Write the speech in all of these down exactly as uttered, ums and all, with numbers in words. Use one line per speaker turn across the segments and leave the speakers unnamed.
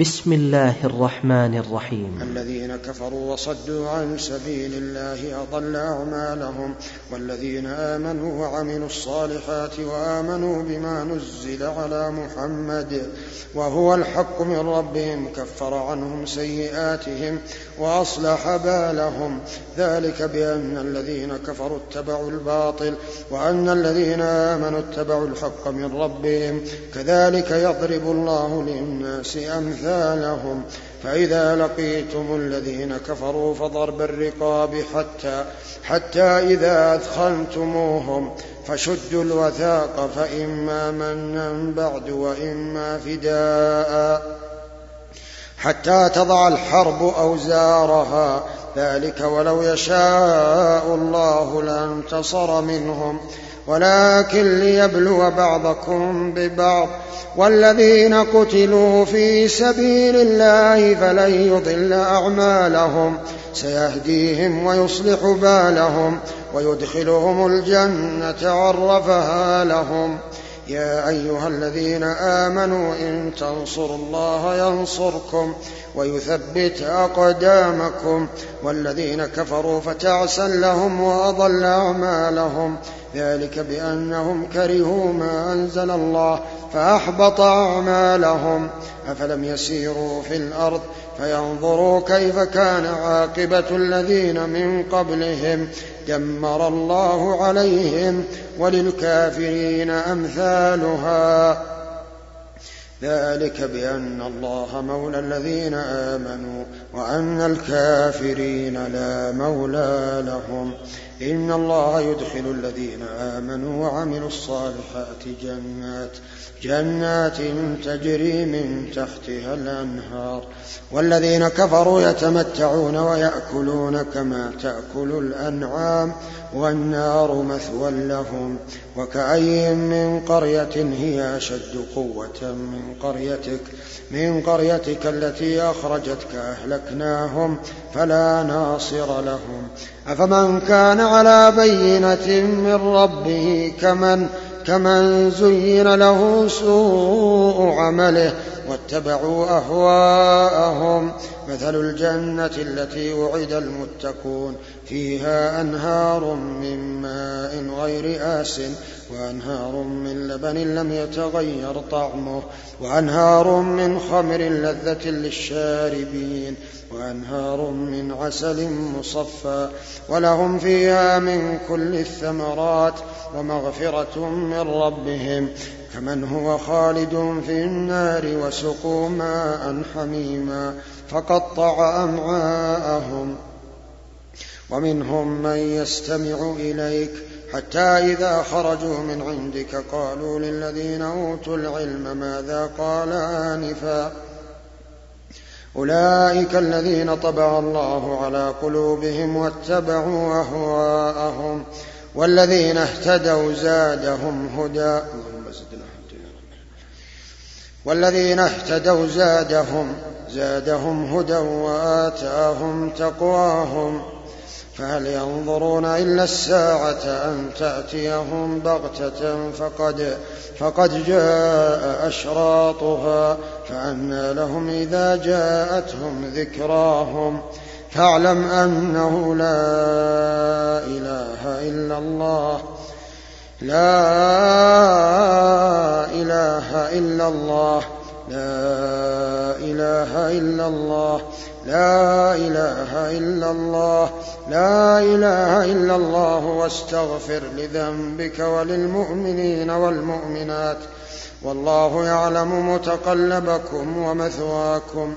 بسم الله الرحمن الرحيم.
الذين كفروا وصدوا عن سبيل الله أضل أعمالهم، والذين آمنوا وعملوا الصالحات وآمنوا بما نزل على محمد وهو الحق من ربهم كفر عنهم سيئاتهم وأصلح بالهم، ذلك بأن الذين كفروا اتبعوا الباطل وأن الذين آمنوا اتبعوا الحق من ربهم، كذلك يضرب الله للناس أمثالهم. فإذا لقيتم الذين كفروا فضرب الرقاب حتى, حتى إذا أثخنتموهم فشدوا الوثاق فإما منا بعد وإما فداء حتى تضع الحرب أوزارها، ذلك ولو يشاء الله لانتصر منهم ولكن ليبلو بعضكم ببعض، والذين قتلوا في سبيل الله فلن يضل أعمالهم سيهديهم ويصلح بالهم ويدخلهم الجنة عرفها لهم. يا أيها الذين آمنوا إن تنصروا الله ينصركم ويثبت أقدامكم، والذين كفروا فتعسا لهم وأضل أعمالهم، ذلك بأنهم كرهوا ما أنزل الله فأحبط أعمالهم. أفلم يسيروا في الأرض فينظروا كيف كان عاقبة الذين من قبلهم دمر الله عليهم وللكافرين أمثالها، ذلك بأن الله مولى الذين آمنوا وأن الكافرين لا مولى لهم. إن الله يدخل الذين آمنوا وعملوا الصالحات جنات جنات تجري من تحتها الأنهار، والذين كفروا يتمتعون ويأكلون كما تأكل الأنعام والنار مثوى لهم. وكأي من قرية هي أشد قوة من قريتك من قريتك التي أخرجتك أهلكناهم فلا ناصر لهم. أفمن كان على بينة من ربه كمن كمن زين له سوء عمله واتبعوا أهواءهم، مثل الجنة التي وعد المتقون فيها أنهار من ماء غير آسٍ وأنهار من لبن لم يتغير طعمه وأنهار من خمر لذة للشاربين وأنهار من عسل مصفى، ولهم فيها من كل الثمرات ومغفرة من ربهم، كمن هو خالد في النار وسقوا ماء حميما فقطع أمعاءهم. ومنهم من يستمع إليك حتى إذا خرجوا من عندك قالوا للذين أوتوا العلم ماذا قال آنفا، أولئك الذين طبع الله على قلوبهم واتبعوا أهواءهم، والذين اهتدوا زادهم هدى والذين اهتدوا زادهم زادهم هدى وآتاهم تقواهم. فهل ينظرون إلا الساعة أن تأتيهم بغتة فقد, فقد جاء أشراطها، فأنى لهم إذا جاءتهم ذكراهم. فاعلم أنه لا إله إلا الله لا إله إلا الله لا إله إلا الله لا إله إلا الله لا إله إلا الله واستغفر لذنبك وللمؤمنين والمؤمنات، والله يعلم متقلبكم ومثواكم.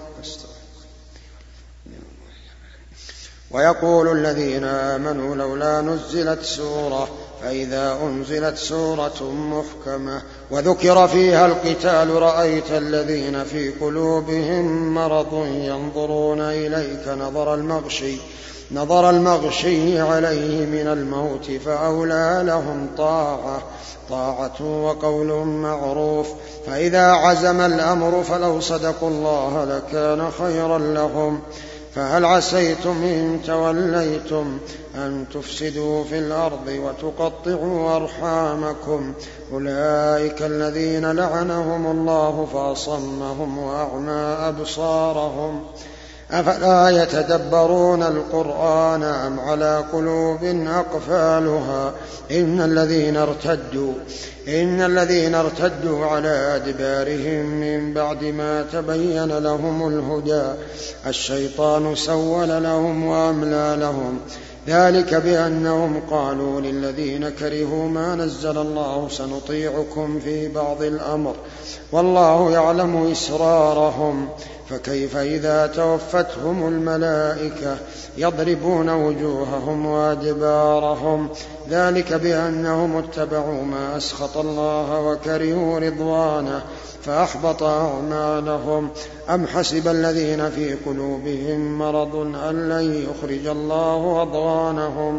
ويقول الذين آمنوا لولا نزلت سورة، فإذا أنزلت سورة محكمة وذكر فيها القتال رأيت الذين في قلوبهم مرض ينظرون إليك نظر المغشي نظر المغشي عليه من الموت، فأولى لهم طاعة طاعة وقول معروف، فإذا عزم الأمر فلو صدقوا الله لكان خيرا لهم. فهل عسيتم إن توليتم أن تفسدوا في الأرض وتقطعوا أرحامكم أولئك الذين لعنهم الله فأصمهم وأعمى أبصارهم أفلا يتدبرون القرآن أم على قلوب أقفالها إن الذين ارتدوا إن الذين ارتدوا على أدبارهم من بعد ما تبين لهم الهدى الشيطان سول لهم وأملى لهم ذلك بأنهم قالوا للذين كرهوا ما نزل الله سنطيعكم في بعض الأمر والله يعلم إسرارهم فكيف إذا توفتهم الملائكة يضربون وجوههم وأدبارهم ذلك بأنهم اتبعوا ما أسخط الله وكرهوا رضوانه فأحبط أعمالهم أم حسب الذين في قلوبهم مرض أن لن يخرج الله أضغانهم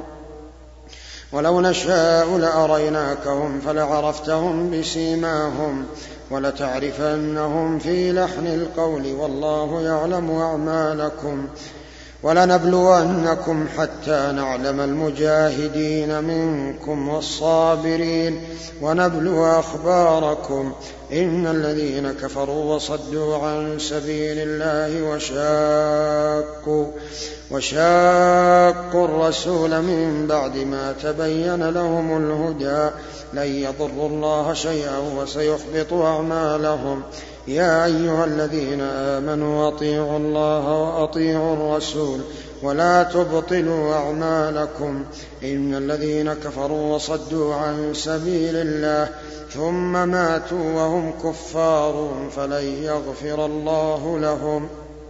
ولو نشاء لأريناكهم فلعرفتهم بسيماهم ولتعرفنهم في لحن القول والله يعلم أعمالكم ولنبلونكم حتى نعلم المجاهدين منكم والصابرين ونبلو أخباركم إن الذين كفروا وصدوا عن سبيل الله وشاقوا, وشاقوا الرسول من بعد ما تبين لهم الهدى لن يضروا الله شيئا وسيحبط أعمالهم يا أيها الذين آمنوا أطيعوا الله وأطيعوا الرسول ولا تبطلوا أعمالكم إن الذين كفروا وصدوا عن سبيل الله ثم ماتوا وهم كفار فلن يغفر الله لهم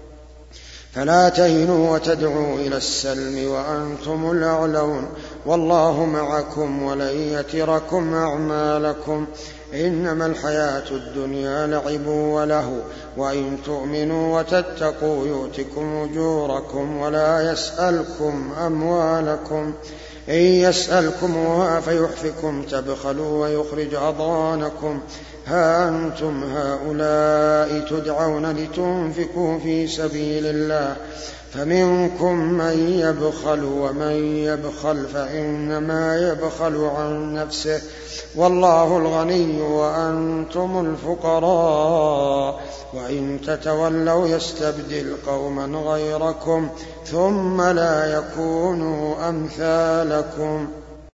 فلا تهنوا وتدعوا إلى السلم وأنتم الأعلون والله معكم ولن يتركم أعمالكم إنما الحياة الدنيا لعب وله وإن تؤمنوا وتتقوا يؤتكم أجوركم ولا يسألكم أموالكم إن يسألكموها فيحفكم تبخلوا ويخرج أضغانكم ها أنتم هؤلاء تدعون لتنفقوا في سبيل الله فمنكم من يبخل ومن يبخل فإنما يبخل عن نفسه والله الغني وأنتم الفقراء وإن تتولوا يستبدل قوما غيركم ثم لا يكونوا أمثالكم